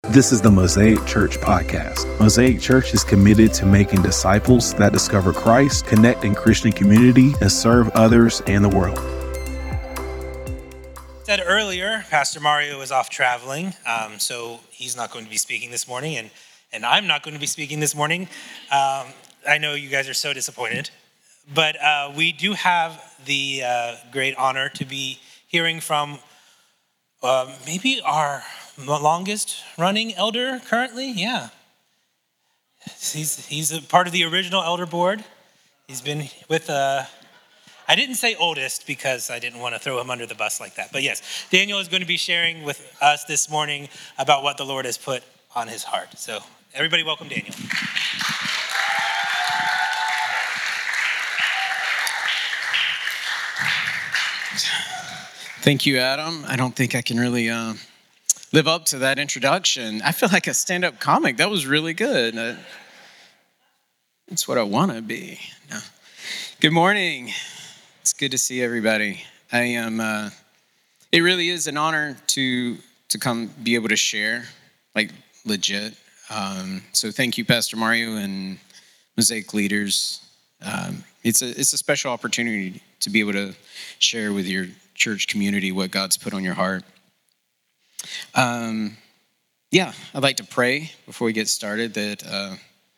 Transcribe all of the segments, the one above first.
This is the Mosaic Church podcast. Mosaic Church is committed to making disciples that discover Christ, connect in Christian community, and serve others and the world. Said earlier, Pastor Mario is off traveling, so he's not going to be speaking this morning, and I'm not going to be speaking this morning. I know you guys are so disappointed, but we do have the great honor to be hearing from maybe our longest running elder currently. Yeah, he's a part of the original elder board. He's been with I didn't say oldest because I didn't want to throw him under the bus like that. But yes, Daniel is going to be sharing with us this morning about what the Lord has put on his heart. So everybody welcome Daniel. Thank you, Adam. I don't think I can really live up to that introduction. I feel like a stand-up comic. That was really good. That's what I want to be. No. Good morning. It's good to see everybody. I am. It really is an honor to come be able to share, like legit. So thank you, Pastor Mario and Mosaic leaders. It's a special opportunity to be able to share with your church community what God's put on your heart. I'd like to pray before we get started that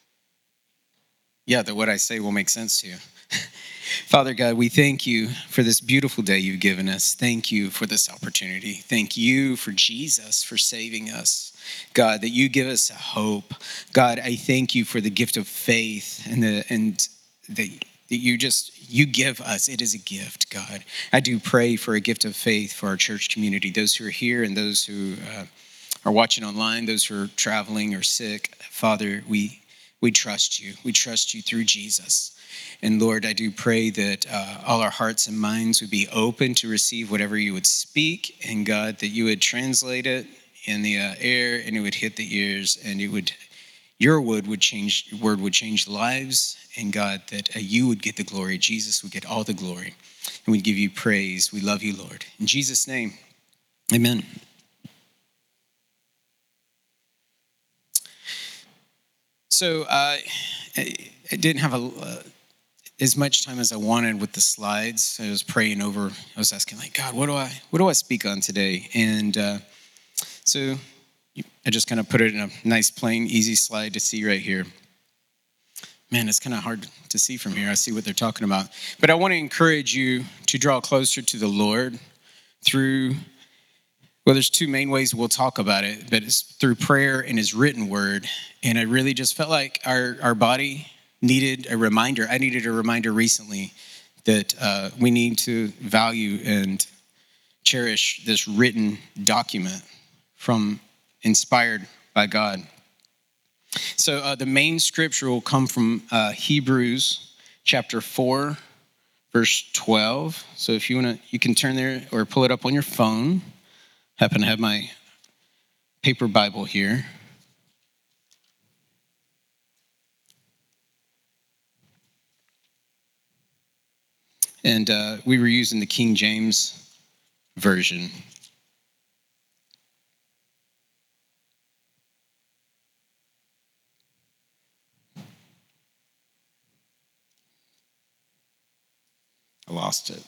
what I say will make sense to you. Father God, we thank you for this beautiful day you've given us. Thank you for this opportunity. Thank you for Jesus, for saving us. God, that you give us a hope. God, I thank you for the gift of faith and that you give us. It is a gift, God. I do pray for a gift of faith for our church community, those who are here and those who are watching online, those who are traveling or sick. Father, we trust you. We trust you through Jesus. And Lord, I do pray that all our hearts and minds would be open to receive whatever you would speak. And God, that you would translate it in the air and it would hit the ears and your word would change lives. And God, that you would get the glory. Jesus would get all the glory. And we'd give you praise. We love you, Lord. In Jesus' name, amen. So I didn't have as much time as I wanted with the slides. I was praying over. I was asking, like, God, what do I speak on today? And so I just kind of put it in a nice, plain, easy slide to see right here. Man, it's kind of hard to see from here. I see what they're talking about. But I want to encourage you to draw closer to the Lord through, well, there's two main ways we'll talk about it, but it's through prayer and his written word. And I really just felt like our body needed a reminder. I needed a reminder recently that we need to value and cherish this written document inspired by God. So the main scripture will come from Hebrews chapter 4, verse 12. So if you want to, you can turn there or pull it up on your phone. Happen to have my paper Bible here. And we were using the King James Version. I lost it.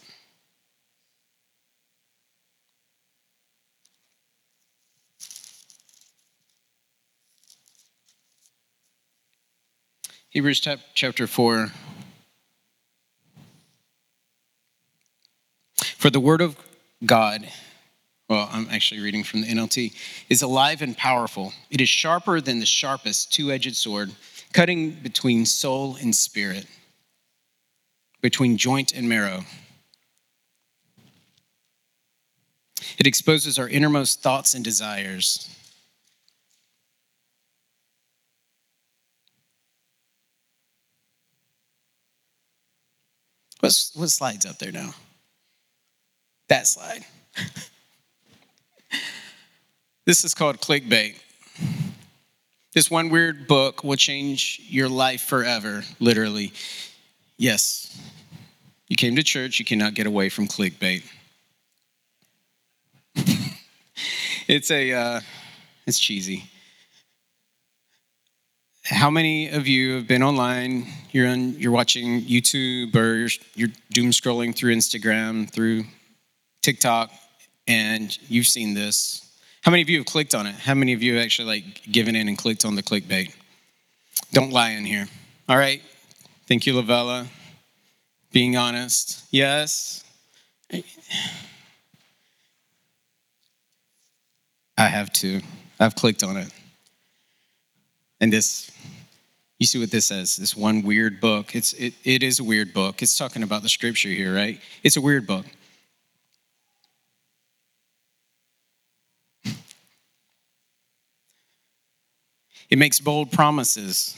Hebrews chapter 4. For the word of God, well, I'm actually reading from the NLT, is alive and powerful. It is sharper than the sharpest two-edged sword, cutting between soul and spirit, between joint and marrow. It exposes our innermost thoughts and desires. What slide's up there now? That slide. This is called clickbait. This one weird book will change your life forever, literally. Yes, you came to church, you cannot get away from clickbait. It's cheesy. How many of you have been online? You're watching YouTube, or you're doom scrolling through Instagram, through TikTok, and you've seen this. How many of you have clicked on it? How many of you have actually given in and clicked on the clickbait? Don't lie in here. All right. Thank you, Lavella. Being honest. Yes. I have too. I've clicked on it. And this, you see what this says, this one weird book. It is a weird book. It's talking about the scripture here, right? It's a weird book. It makes bold promises.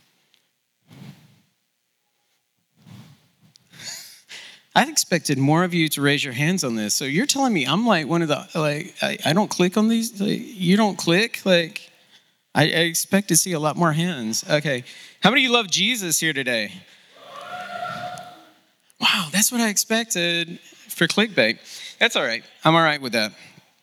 I expected more of you to raise your hands on this. So you're telling me I'm like one of the, I don't click on these? You don't click? I expect to see a lot more hands. Okay. How many of you love Jesus here today? Wow, that's what I expected for clickbait. That's all right. I'm all right with that.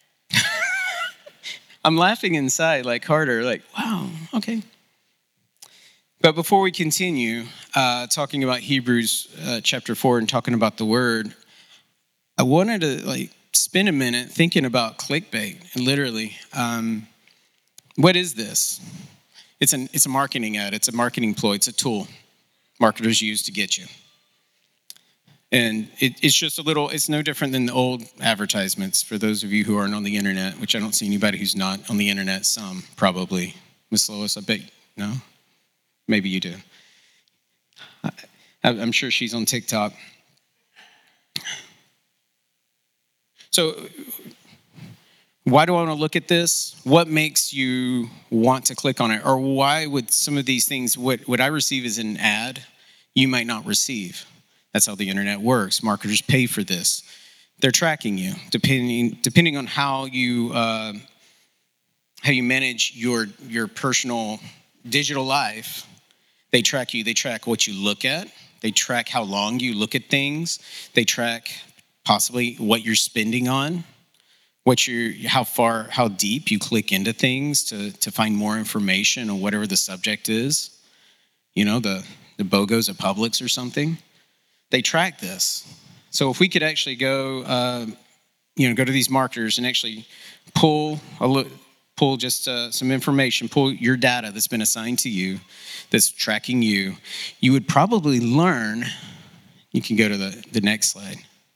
I'm laughing inside like Carter, wow, okay. But before we continue talking about Hebrews chapter 4 and talking about the word, I wanted to spend a minute thinking about clickbait. And literally, what is this? It's a marketing ad. It's a marketing ploy. It's a tool marketers use to get you. And it's just it's no different than the old advertisements for those of you who aren't on the internet, which I don't see anybody who's not on the internet. Some probably. Miss Lois, I bet, no? Maybe you do. I'm sure she's on TikTok. So why do I want to look at this? What makes you want to click on it? Or why would some of these things, what I receive as an ad, you might not receive? That's how the internet works. Marketers pay for this. They're tracking you, depending on how you manage your personal digital life. They track you. They track what you look at. They track how long you look at things. They track possibly what you're spending on, how deep you click into things to find more information on whatever the subject is. You know, the BOGOs at Publix or something. They track this. So if we could actually go to these marketers and actually pull just some information, pull your data that's been assigned to you, that's tracking you, you would probably learn, you can go to the next slide,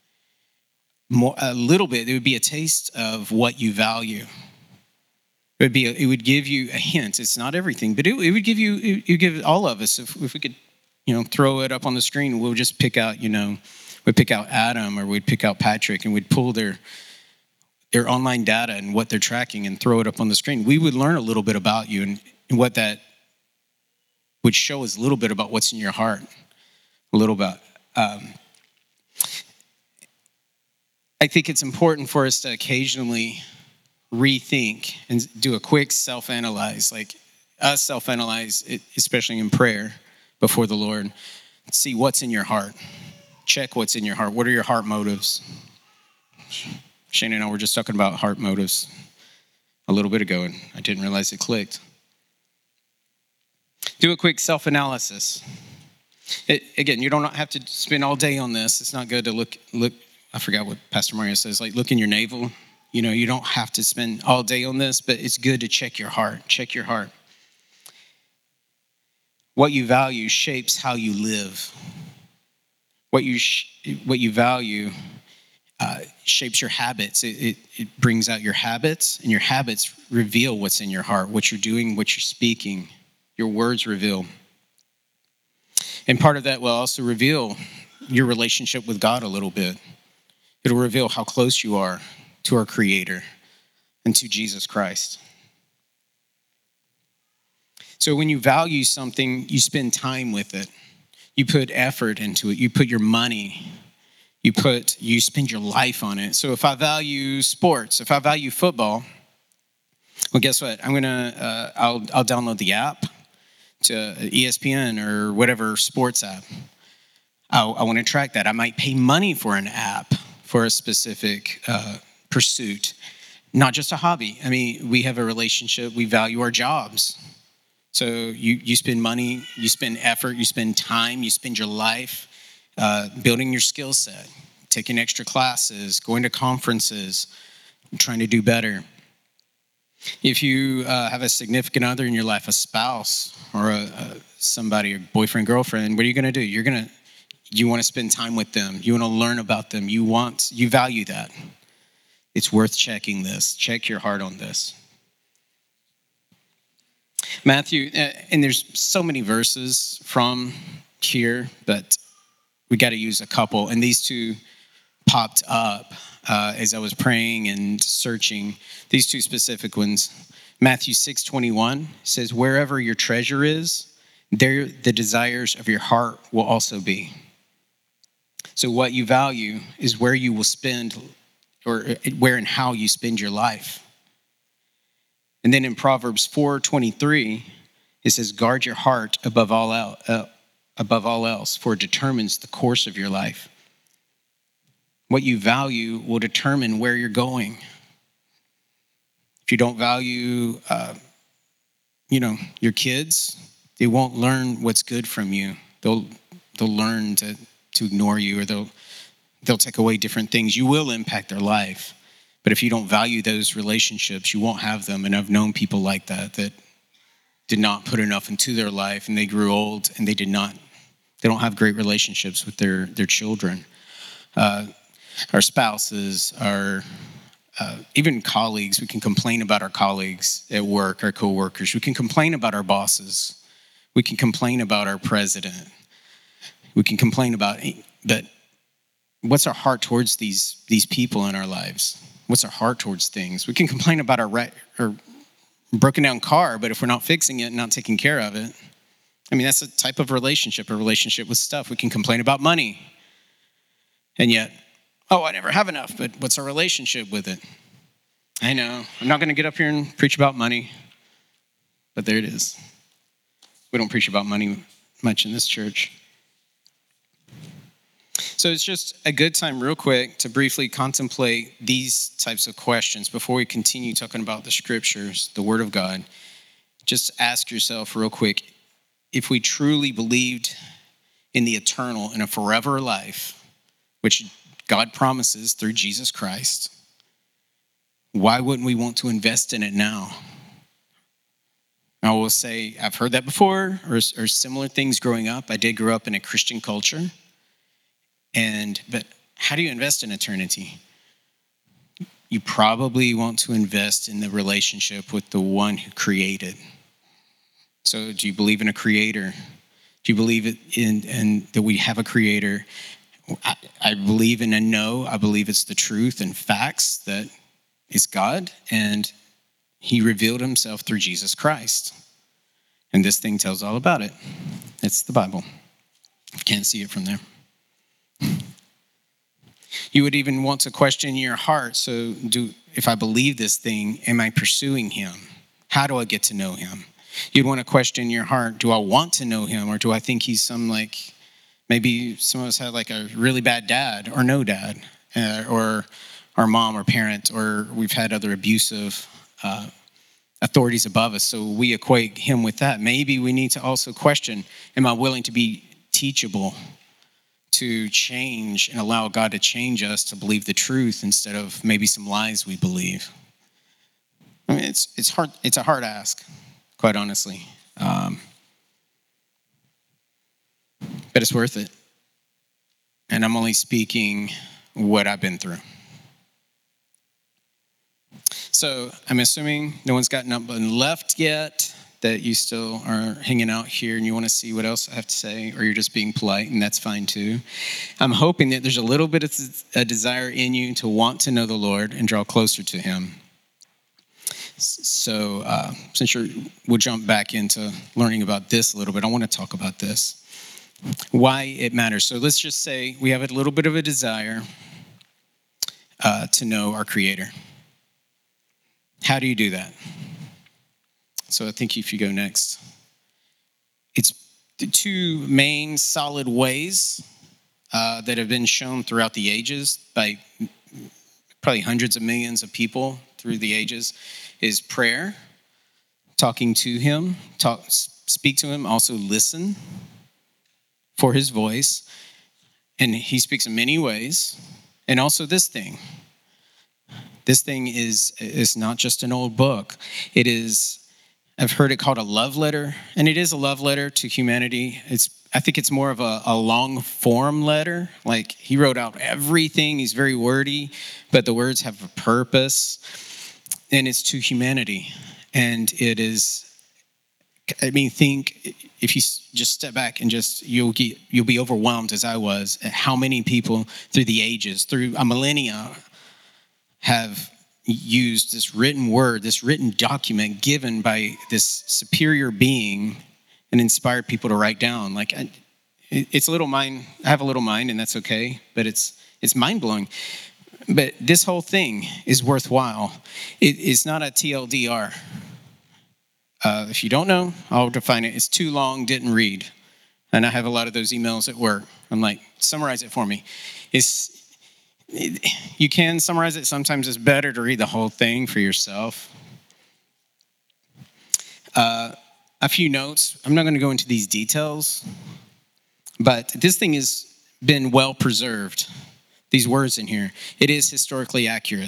a little bit, it would be a taste of what you value. It would give you a hint. It's not everything, but it would give all of us, if we could, throw it up on the screen, we'll just pick out, we'd pick out Adam or we'd pick out Patrick and we'd pull their online data and what they're tracking and throw it up on the screen. We would learn a little bit about you and what that would show us a little bit about what's in your heart, a little bit. I think it's important for us to occasionally rethink and do a quick self-analyze, self-analyze, especially in prayer before the Lord. See what's in your heart. Check what's in your heart. What are your heart motives? Shane and I were just talking about heart motives a little bit ago, and I didn't realize it clicked. Do a quick self-analysis. Again, you don't have to spend all day on this. It's not good to look. I forgot what Pastor Mario says, look in your navel. You don't have to spend all day on this, but it's good to check your heart. Check your heart. What you value shapes how you live. What you value shapes your habits. It brings out your habits, and your habits reveal what's in your heart, what you're doing, what you're speaking. Your words reveal. And part of that will also reveal your relationship with God a little bit. It'll reveal how close you are to our Creator and to Jesus Christ. So when you value something, you spend time with it. You put effort into it. You put your money. You spend your life on it. So if I value sports, if I value football, well, guess what? I'll download the app to ESPN or whatever sports app. I want to track that. I might pay money for an app for a specific pursuit, not just a hobby. I mean, we have a relationship. We value our jobs. So you spend money, you spend effort, you spend time, you spend your life building your skill set, taking extra classes, going to conferences, trying to do better. If you have a significant other in your life, a spouse or somebody, a boyfriend, girlfriend, what are you going to do? You want to spend time with them. You want to learn about them. You value that. It's worth checking this. Check your heart on this. Matthew, and there's so many verses from here, but we got to use a couple. And these two popped up as I was praying and searching. These two specific ones. Matthew 6:21 says, wherever your treasure is, there the desires of your heart will also be. So what you value is where you will spend, or where and how you spend your life. And then in Proverbs 4:23, it says, guard your heart above all else, for it determines the course of your life. What you value will determine where you're going. If you don't value, your kids, they won't learn what's good from you. They'll learn to ignore you, or they'll take away different things. You will impact their life. But if you don't value those relationships, you won't have them. And I've known people like that did not put enough into their life, and they grew old, and they don't have great relationships with their children. Our spouses, even colleagues. We can complain about our colleagues at work, our coworkers. We can complain about our bosses. We can complain about our president. We can complain about, but what's our heart towards these people in our lives? What's our heart towards things? We can complain about our broken down car, but if we're not fixing it and not taking care of it, that's a type of relationship, a relationship with stuff. We can complain about money, and yet, I never have enough, but what's our relationship with it? I know, I'm not going to get up here and preach about money, but there it is. We don't preach about money much in this church. So it's just a good time real quick to briefly contemplate these types of questions before we continue talking about the scriptures, the word of God. Just ask yourself real quick, if we truly believed in the eternal and a forever life, which God promises through Jesus Christ, why wouldn't we want to invest in it now? I will say, I've heard that before, or similar things growing up. I did grow up in a Christian culture. But how do you invest in eternity? You probably want to invest in the relationship with the one who created. So do you believe in a creator? Do you believe in that we have a creator? I believe in and know. I believe it's the truth and facts that is God, and he revealed himself through Jesus Christ. And this thing tells all about it. It's the Bible. You can't see it from there. You would even want to question your heart. So if I believe this thing, am I pursuing him? How do I get to know him? You'd want to question your heart. Do I want to know him, or do I think he's maybe some of us had a really bad dad or no dad, or our mom or parent, or we've had other abusive authorities above us. So we equate him with that. Maybe we need to also question, am I willing to be teachable, to change and allow God to change us to believe the truth instead of maybe some lies we believe? It's hard. It's a hard ask, quite honestly. But it's worth it. And I'm only speaking what I've been through. So I'm assuming no one's gotten up and left yet, that you still are hanging out here and you want to see what else I have to say, or you're just being polite, and that's fine too. I'm hoping that there's a little bit of a desire in you to want to know the Lord and draw closer to him. So since we'll jump back into learning about this a little bit, I want to talk about this. Why it matters. So let's just say we have a little bit of a desire to know our Creator. How do you do that? So I think if you go next, it's the two main solid ways that have been shown throughout the ages by probably hundreds of millions of people through the ages is prayer. talking to him, speak to him, also listen for his voice. And he speaks in many ways. And also this thing. This thing is not just an old book. It is, I've heard it called a love letter, and it is a love letter to humanity. I think it's more of a long form letter. Like he wrote out everything. He's very wordy, but the words have a purpose, and it's to humanity. And it is, think if you just step back and you'll be overwhelmed as I was at how many people through the ages, through a millennia, have used this written word, this written document given by this superior being and inspired people to write down. Like it's a little mind. I have a little mind, and that's okay, but it's mind blowing. But this whole thing is worthwhile. It's not a TLDR. If you don't know, I'll define it. It's too long, didn't read. And I have a lot of those emails at work. I'm like, summarize it for me. You can summarize it. Sometimes it's better to read the whole thing for yourself. A few notes. I'm not going to go into these details, but this thing has been well preserved. These words in here. It is historically accurate.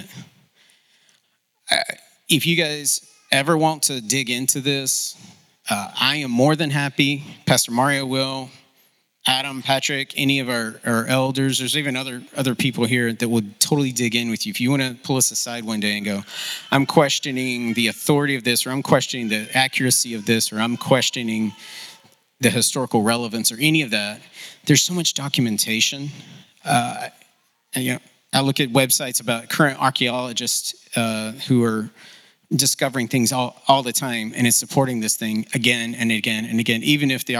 If you guys ever want to dig into this, I am more than happy. Pastor Mario will. Adam, Patrick, any of our elders. There's even other people here that would totally dig in with you. If you want to pull us aside one day and go, I'm questioning the authority of this, or I'm questioning the accuracy of this, or I'm questioning the historical relevance, or any of that. There's so much documentation. I look at websites about current archaeologists who are discovering things all the time, and it's supporting this thing again and again and again, even if the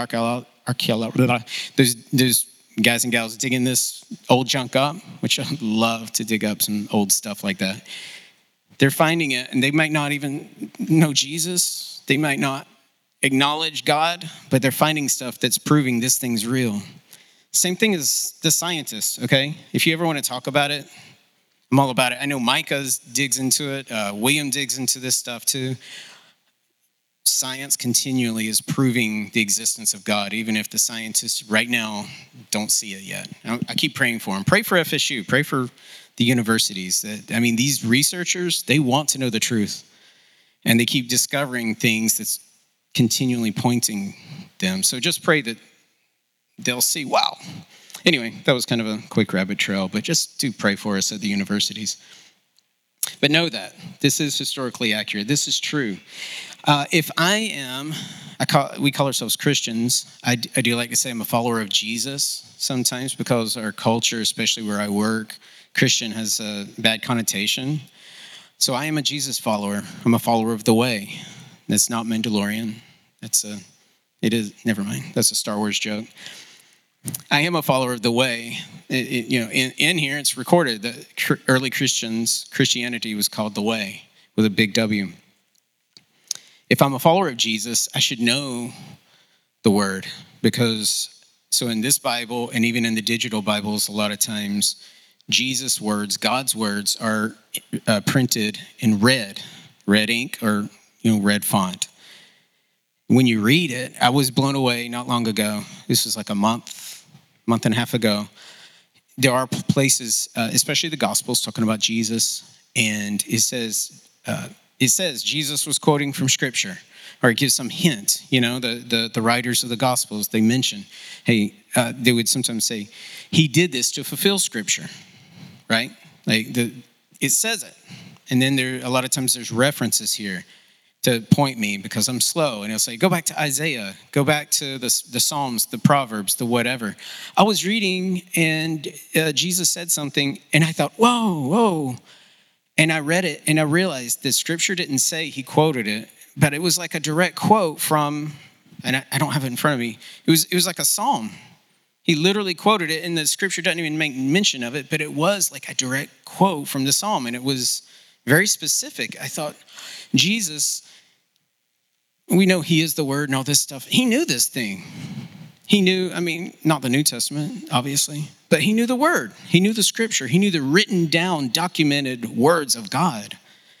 those guys and gals digging this old junk up, which I love to dig up some old stuff like that. They're finding it, and they might not even know Jesus. They might not acknowledge God, but they're finding stuff that's proving this thing's real. Same thing as the scientists, okay? If you ever want to talk about it, I'm all about it. I know Micah digs into it. William digs into this stuff too. Science continually is proving the existence of God, even if the scientists right now don't see it yet. I keep praying for them. Pray for FSU. Pray for the universities. These researchers, they want to know the truth. And they keep discovering things that's continually pointing them. So just pray that they'll see, wow. Anyway, that was kind of a quick rabbit trail, but just do pray for us at the universities. But know that this is historically accurate. This is true. If we call ourselves Christians. I do like to say I'm a follower of Jesus sometimes, because our culture, especially where I work, Christian has a bad connotation. So I am a Jesus follower. I'm a follower of the way. That's not Mandalorian. Never mind. That's a Star Wars joke. I am a follower of the way. In here it's recorded that early Christianity was called the way with a big W. If I'm a follower of Jesus, I should know the word, because in this Bible and even in the digital Bibles, a lot of times Jesus' words, God's words, are printed in red ink, or red font. When you read it, I was blown away not long ago. This was like a month and a half ago. There are places, especially the Gospels, talking about Jesus, and it says Jesus was quoting from Scripture, or it gives some hint. The writers of the Gospels, they mention, hey, they would sometimes say, he did this to fulfill Scripture, right? It says it, and then a lot of times there's references here to point me, because I'm slow. And it'll say, go back to Isaiah, go back to the Psalms, the Proverbs, the whatever. I was reading, and Jesus said something, and I thought, whoa. And I read it, and I realized that Scripture didn't say he quoted it, but it was like a direct quote from, and I don't have it in front of me. It was like a psalm. He literally quoted it, and the Scripture doesn't even make mention of it, but it was like a direct quote from the psalm, and it was very specific. I thought, Jesus, we know he is the Word and all this stuff. He knew this thing. He knew, not the New Testament, obviously, but he knew the Word. He knew the Scripture. He knew the written down, documented words of God.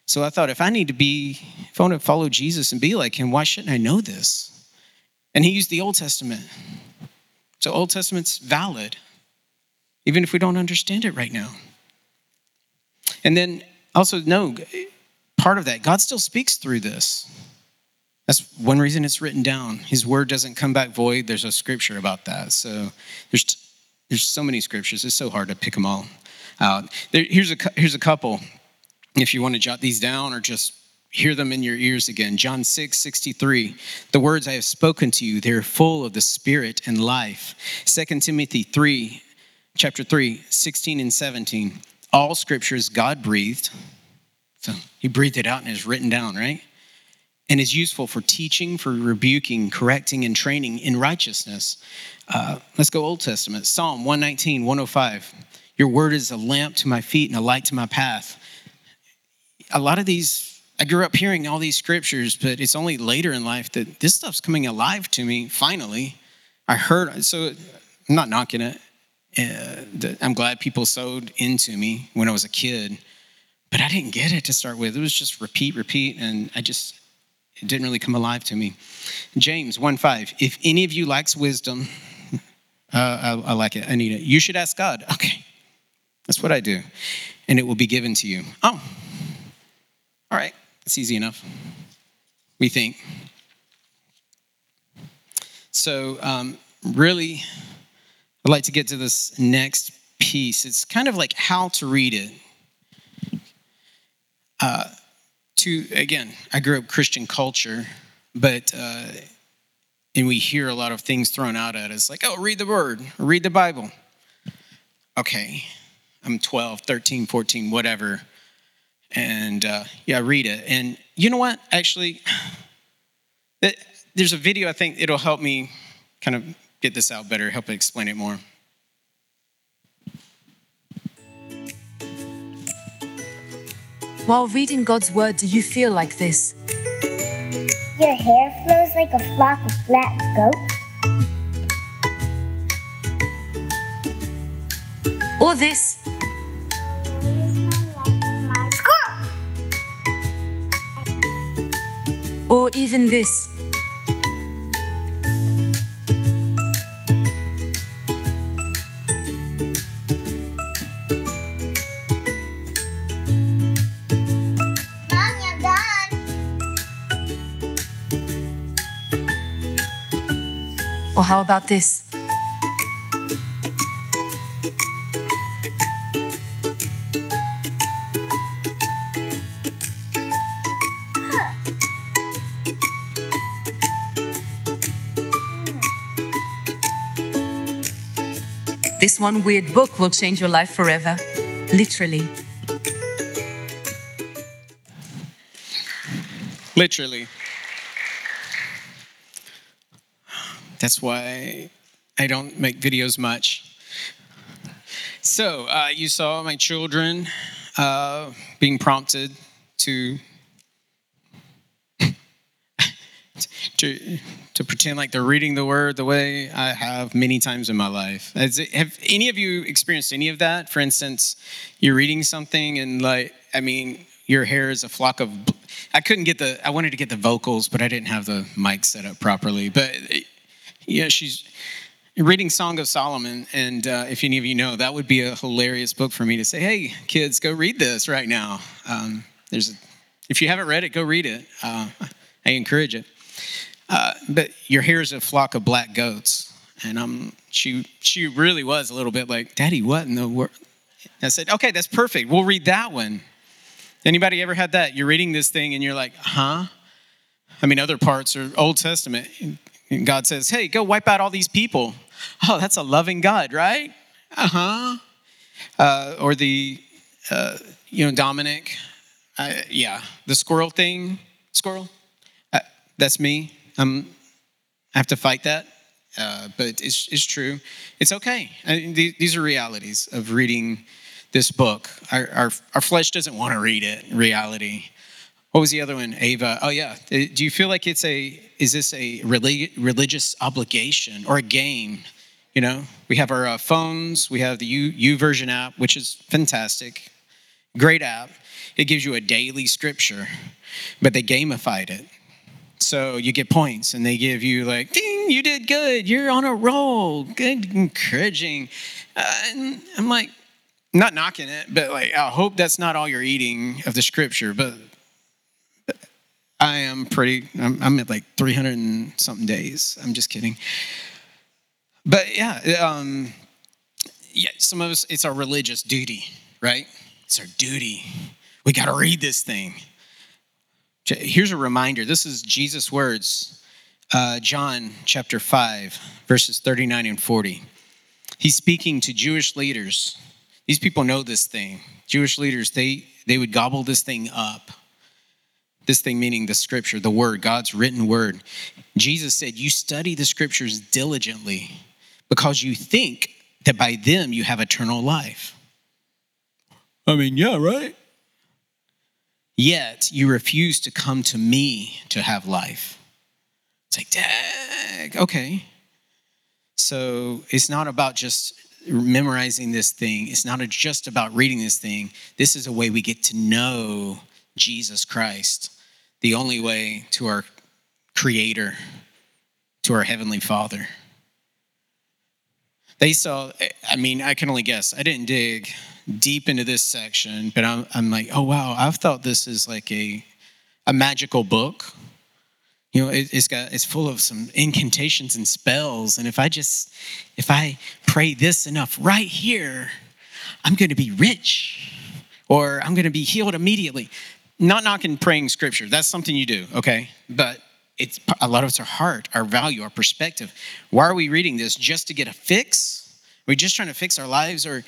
So I thought, if I want to follow Jesus and be like him, why shouldn't I know this? And he used the Old Testament. So Old Testament's valid, even if we don't understand it right now. And then also know, part of that, God still speaks through this. That's one reason it's written down. His word doesn't come back void. There's a scripture about that. So there's so many scriptures. It's so hard to pick them all out. Here's a couple. If you want to jot these down or just hear them in your ears again. John 6:63. The words I have spoken to you, they're full of the Spirit and life. 2 Timothy 3, chapter 3, 16 and 17. All scripture is God-breathed. So he breathed it out and it's written down, right? And is useful for teaching, for rebuking, correcting, and training in righteousness. Let's go Old Testament. Psalm 119, 105. Your word is a lamp to my feet and a light to my path. A lot of these, I grew up hearing all these scriptures, but it's only later in life that this stuff's coming alive to me, finally. I heard, so I'm not knocking it. I'm glad people sowed into me when I was a kid, but I didn't get it to start with. It was just repeat, and it didn't really come alive to me. James 1:5. If any of you lacks wisdom, I like it, I need it. You should ask God. Okay, that's what I do. And it will be given to you. Oh, all right, it's easy enough, we think. So really, I'd like to get to this next piece. It's kind of like how to read it. Again, I grew up Christian culture, but and we hear a lot of things thrown out at us, like, oh, read the word, read the Bible. Okay, I'm 12, 13, 14, whatever. And read it. And you know what? Actually, there's a video, I think it'll help me kind of get this out better, help explain it more. While reading God's word, do you feel like this? Your hair flows like a flock of black goats. Or this? Or even this? Mom, you're done. Or how about this? This one weird book will change your life forever. Literally. Literally. That's why I don't make videos much. So you saw my children being prompted to pretend like they're reading the word the way I have many times in my life. Have any of you experienced any of that? For instance, you're reading something and your hair is a flock of... I wanted to get the vocals, but I didn't have the mic set up properly. But yeah, she's reading Song of Solomon. And if any of you know, that would be a hilarious book for me to say, hey, kids, go read this right now. If you haven't read it, go read it. I encourage it. But your hair is a flock of black goats. And she really was a little bit like, Daddy, what in the world? I said, okay, that's perfect. We'll read that one. Anybody ever had that? You're reading this thing and you're like, huh? Other parts are Old Testament. And God says, hey, go wipe out all these people. Oh, that's a loving God, right? Uh-huh. Or the, Dominic. The squirrel thing. Squirrel. That's me. I have to fight that, but it's true. It's okay. These are realities of reading this book. Our flesh doesn't want to read it. Reality. What was the other one? Ava. Oh yeah. Do you feel like is this a religious obligation or a game? We have our phones. We have the YouVersion app, which is fantastic. Great app. It gives you a daily scripture, but they gamified it. So you get points and they give you like, ding, you did good. You're on a roll. Good, encouraging. And I'm like, not knocking it, but like, I hope that's not all you're eating of the scripture. But I'm at like 300 and something days. I'm just kidding. But yeah, some of us, it's our religious duty, right? It's our duty. We got to read this thing. Here's a reminder. This is Jesus' words, John chapter 5, verses 39 and 40. He's speaking to Jewish leaders. These people know this thing. Jewish leaders, they would gobble this thing up. This thing meaning the scripture, the word, God's written word. Jesus said, you study the scriptures diligently because you think that by them you have eternal life. I mean, yeah, right? Yet you refuse to come to me to have life. It's like, dang, okay. So it's not about just memorizing this thing. It's not just about reading this thing. This is a way we get to know Jesus Christ, the only way to our Creator, to our Heavenly Father. They saw, I can only guess. I didn't dig deep into this section, but I'm like, oh, wow, I've thought this is like a magical book. You know, it's full of some incantations and spells. And if I pray this enough right here, I'm going to be rich or I'm going to be healed immediately. Not knocking praying scripture. That's something you do, okay? But it's a lot of it's our heart, our value, our perspective. Why are we reading this? Just to get a fix? Are we just trying to fix our lives? Or,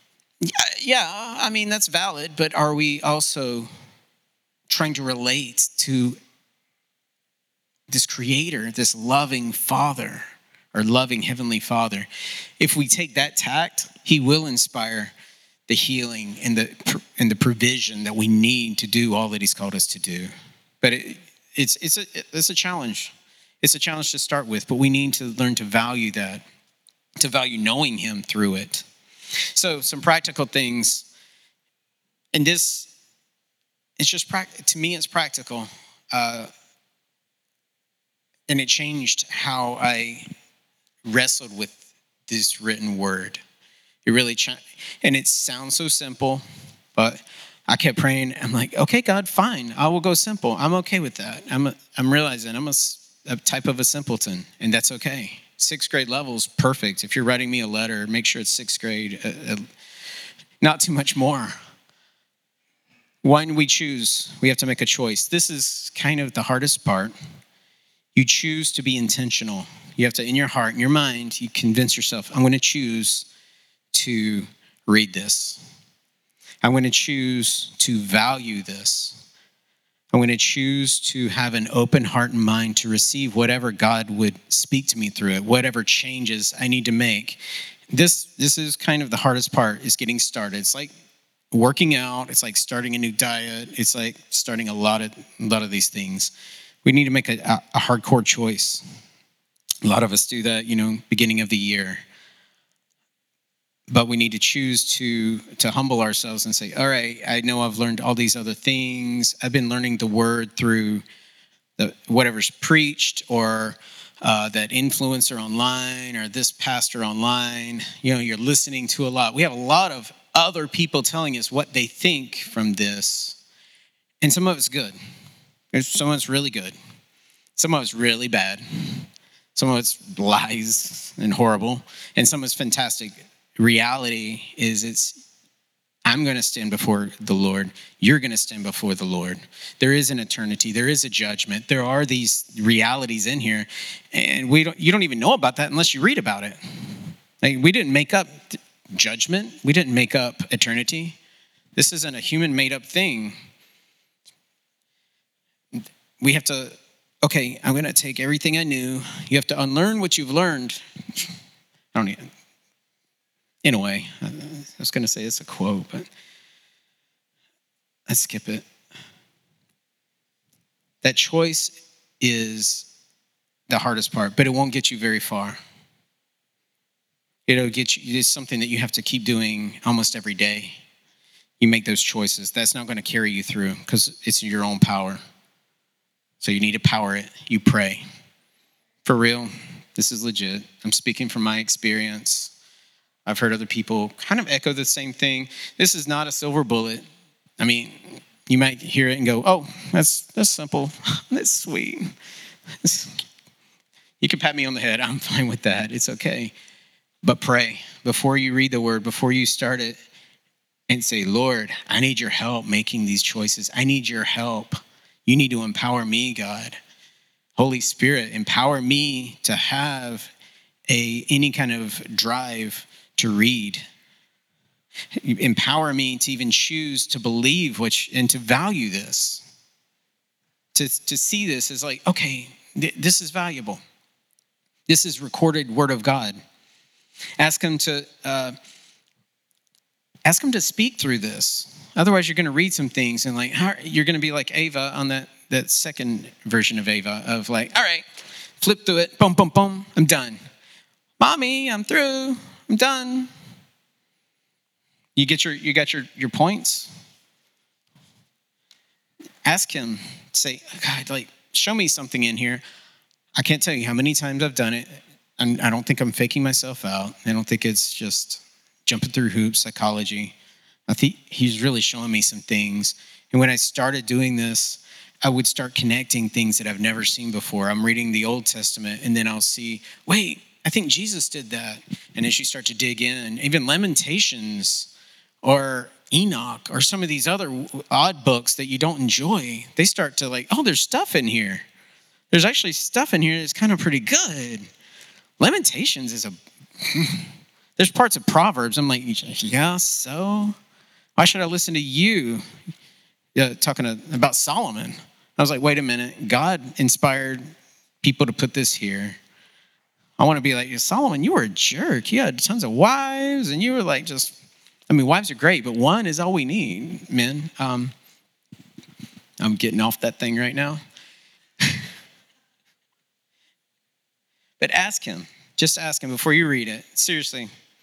that's valid. But are we also trying to relate to this Creator, this loving Father, or loving Heavenly Father? If we take that tact, He will inspire the healing and the provision that we need to do all that He's called us to do. But it's a challenge. It's a challenge to start with, but we need to learn to value that, to value knowing Him through it. So some practical things, and this, it's just to me, it's practical. And it changed how I wrestled with this written word. It really and it sounds so simple, but I kept praying. I'm like, okay, God, fine. I will go simple. I'm okay with that. I'm realizing I'm a type of a simpleton, and that's okay. 6th grade level is perfect. If you're writing me a letter, make sure it's 6th grade, not too much more. When we choose, we have to make a choice. This is kind of the hardest part. You choose to be intentional. You have to, in your heart, in your mind, you convince yourself, I'm going to choose to read this. I'm going to choose to value this. I'm going to choose to have an open heart and mind to receive whatever God would speak to me through it, whatever changes I need to make. This is kind of the hardest part, is getting started. It's like working out. It's like starting a new diet. It's like starting a lot of these things. We need to make a hardcore choice. A lot of us do that, beginning of the year. But we need to choose to humble ourselves and say, all right, I know I've learned all these other things. I've been learning the word through whatever's preached, or that influencer online, or this pastor online. You're listening to a lot. We have a lot of other people telling us what they think from this. And some of it's good. Some of it's really good. Some of it's really bad. Some of it's lies and horrible. And some of it's fantastic. Reality is I'm going to stand before the Lord. You're going to stand before the Lord. There is an eternity. There is a judgment. There are these realities in here. And you don't even know about that unless you read about it. Like, we didn't make up judgment. We didn't make up eternity. This isn't a human made up thing. We have to, okay, I'm going to take everything I knew. You have to unlearn what you've learned. In a way, I was going to say it's a quote, but I skip it. That choice is the hardest part, but it won't get you very far. It'll get you, it's something that you have to keep doing almost every day. you make those choices. That's not going to carry you through because it's your own power. So you need to power it. You pray. For real, this is legit. I'm speaking from my experience. I've heard other people kind of echo the same thing. This is not a silver bullet. I mean, you might hear it and go, oh, that's simple. That's sweet. You can pat me on the head. I'm fine with that. It's okay. But pray before you read the word, before you start it, and say, Lord, I need your help making these choices. I need your help. You need to empower me, God. Holy Spirit, empower me to have any kind of drive to read. Empower me to even choose to believe and to value this. To see this as like, okay, this is valuable. This is recorded word of God. Ask him to speak through this. Otherwise, you're going to read some things and you're going to be like Ava on that second version of Ava of like, all right, flip through it, boom, boom, boom, I'm done. Mommy, I'm through, I'm done. You got your points? Ask him, say, God, show me something in here. I can't tell you how many times I've done it. And I don't think I'm faking myself out. I don't think it's just jumping through hoops, psychology. I think he's really showing me some things. And when I started doing this, I would start connecting things that I've never seen before. I'm reading the Old Testament, and then I'll see, wait, I think Jesus did that. And as you start to dig in, even Lamentations or Enoch or some of these other odd books that you don't enjoy, they start to there's stuff in here. There's actually stuff in here that's kind of pretty good. Lamentations there's parts of Proverbs. I'm like, yeah, so why should I listen to you talking about Solomon? I was like, wait a minute. God inspired people to put this here. I want to be like, Solomon, you were a jerk. You had tons of wives, and you were wives are great, but one is all we need, men. I'm getting off that thing right now. But ask him. Just ask him before you read it. Seriously.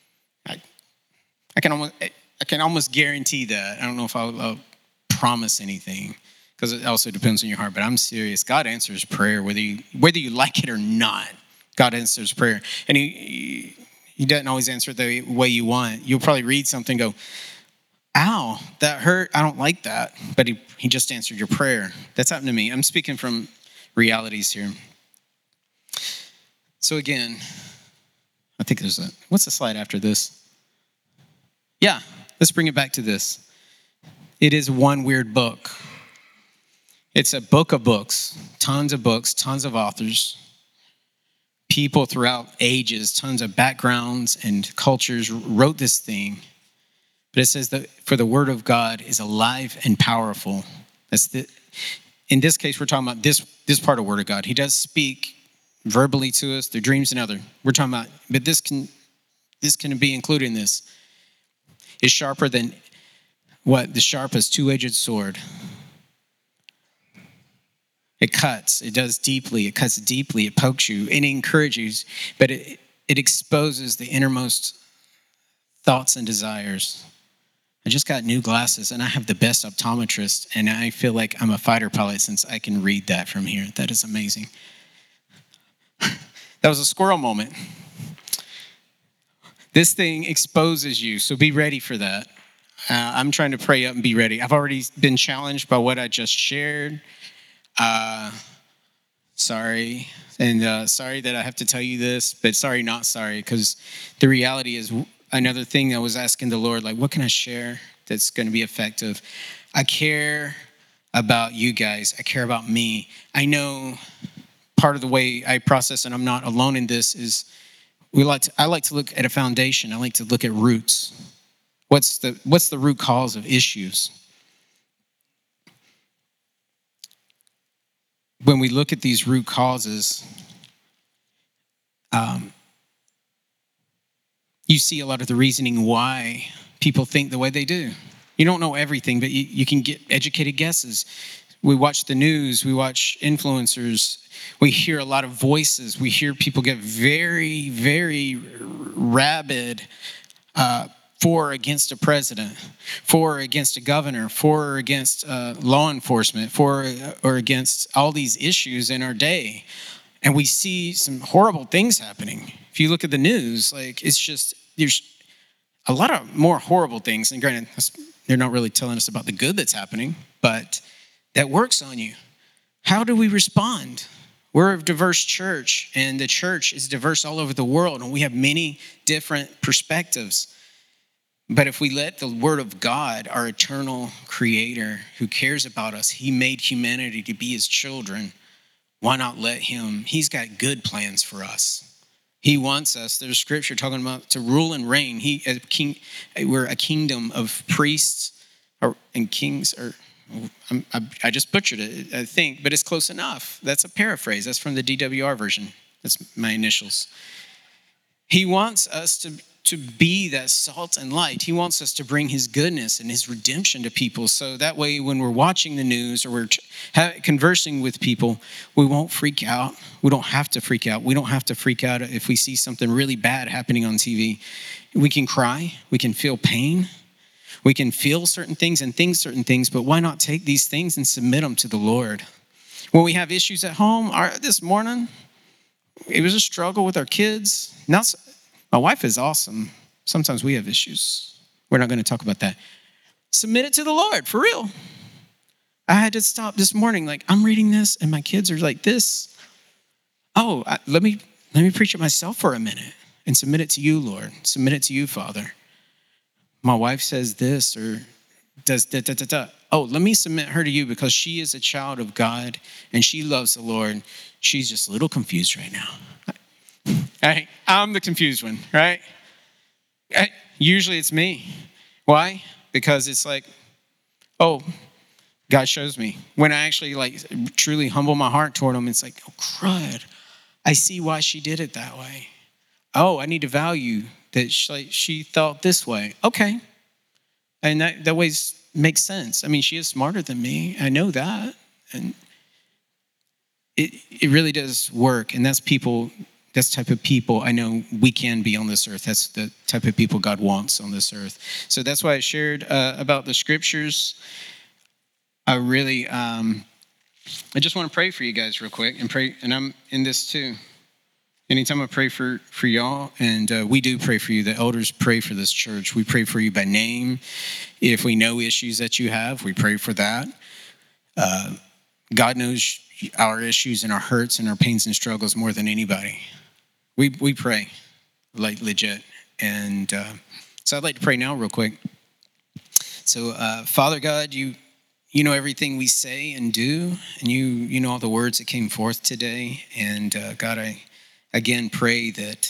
I can almost guarantee that. I don't know if I'll promise anything because it also depends on your heart, but I'm serious. God answers prayer whether you like it or not. God answers prayer. And he doesn't always answer it the way you want. You'll probably read something and go, ow, that hurt. I don't like that. But he just answered your prayer. That's happened to me. I'm speaking from realities here. So again, I think what's the slide after this? Yeah, let's bring it back to this. It is one weird book. It's a book of books, tons of authors, people throughout ages, tons of backgrounds and cultures wrote this thing. But it says that for the word of God is alive and powerful. In this case, we're talking about this part of word of God. He does speak verbally to us, through dreams and other. We're talking about, but this can be included in this. Is sharper than what? The sharpest two-edged sword. It cuts. It does deeply. It cuts deeply. It pokes you. It encourages, but it exposes the innermost thoughts and desires. I just got new glasses, and I have the best optometrist, and I feel like I'm a fighter pilot since I can read that from here. That is amazing. That was a squirrel moment. This thing exposes you, so be ready for that. I'm trying to pray up and be ready. I've already been challenged by what I just shared. Sorry. And sorry that I have to tell you this, but sorry, not sorry, because the reality is another thing I was asking the Lord, what can I share that's going to be effective? I care about you guys. I care about me. I know part of the way I process, and I'm not alone in this, is I like to look at a foundation. I like to look at roots. What's the root cause of issues? When we look at these root causes, you see a lot of the reasoning why people think the way they do. You don't know everything, but you can get educated guesses. We watch the news, we watch influencers, we hear a lot of voices, we hear people get very, very rabid for or against a president, for or against a governor, for or against law enforcement, for or against all these issues in our day. And we see some horrible things happening. If you look at the news, like it's just, there's a lot of more horrible things. And granted, they're not really telling us about the good that's happening, but that works on you. How do we respond? We're a diverse church, and the church is diverse all over the world, and we have many different perspectives. But if we let the word of God, our eternal creator who cares about us, he made humanity to be his children, why not let him? He's got good plans for us. He wants us, there's scripture talking about to rule and reign. We're a kingdom of priests and kings. I just butchered it, I think, but it's close enough. That's a paraphrase. That's from the DWR version. That's my initials. He wants us to be that salt and light. He wants us to bring his goodness and his redemption to people. So that way, when we're watching the news or we're conversing with people, we won't freak out. We don't have to freak out. We don't have to freak out if we see something really bad happening on TV. We can cry. We can feel pain. We can feel certain things and think certain things, but why not take these things and submit them to the Lord? When we have issues at home, this morning, it was a struggle with our kids. My wife is awesome. Sometimes we have issues. We're not going to talk about that. Submit it to the Lord, for real. I had to stop this morning. Like, I'm reading this, and my kids are like this. Let me preach it myself for a minute and submit it to you, Lord. Submit it to you, Father. My wife says this or does da. Oh, let me submit her to you because she is a child of God and she loves the Lord. She's just a little confused right now. Right? I'm the confused one, right? Usually it's me. Why? Because it's like, oh, God shows me. When I actually truly humble my heart toward him, it's like, oh, crud. I see why she did it that way. Oh, I need to value that she thought this way. Okay. And that way makes sense. I mean, she is smarter than me. I know that. And it really does work. And that's the type of people I know we can be on this earth. That's the type of people God wants on this earth. So that's why I shared about the scriptures. I really, I just want to pray for you guys real quick and I'm in this too. Anytime I pray for y'all, and we do pray for you, the elders pray for this church. We pray for you by name. If we know issues that you have, we pray for that. God knows our issues and our hurts and our pains and struggles more than anybody. We pray, like legit. And so I'd like to pray now real quick. So Father God, you know everything we say and do, and you know all the words that came forth today. And God, I again pray that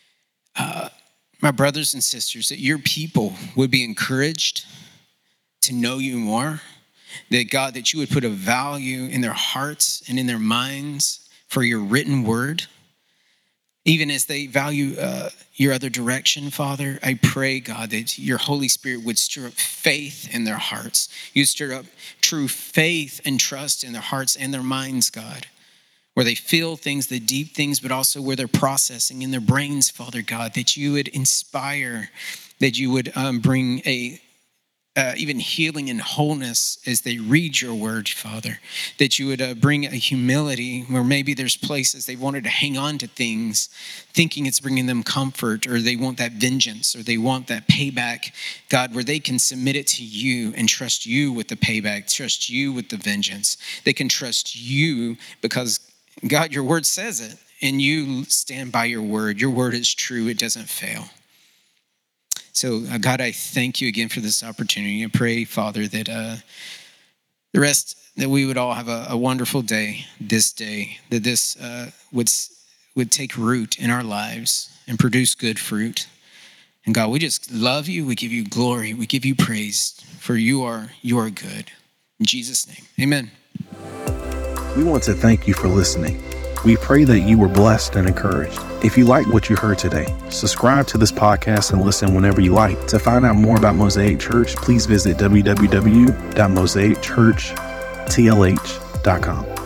my brothers and sisters, that your people would be encouraged to know you more, that God, that you would put a value in their hearts and in their minds for your written word. Even as they value your other direction, Father, I pray, God, that your Holy Spirit would stir up faith in their hearts. You stir up true faith and trust in their hearts and their minds, God, where they feel things, the deep things, but also where they're processing in their brains, Father God, that you would inspire, that you would bring even healing and wholeness as they read your word, Father, that you would bring a humility where maybe there's places they wanted to hang on to things, thinking it's bringing them comfort, or they want that vengeance, or they want that payback, God, where they can submit it to you and trust you with the payback, trust you with the vengeance. They can trust you because, God, your word says it, and you stand by your word. Your word is true. It doesn't fail. So, God, I thank you again for this opportunity. I pray, Father, that the rest, that we would all have a wonderful day, that this would take root in our lives and produce good fruit. And God, we just love you. We give you glory. We give you praise, for you are good. In Jesus' name, amen. We want to thank you for listening. We pray that you were blessed and encouraged. If you like what you heard today, subscribe to this podcast and listen whenever you like. To find out more about Mosaic Church, please visit www.mosaicchurchtlh.com.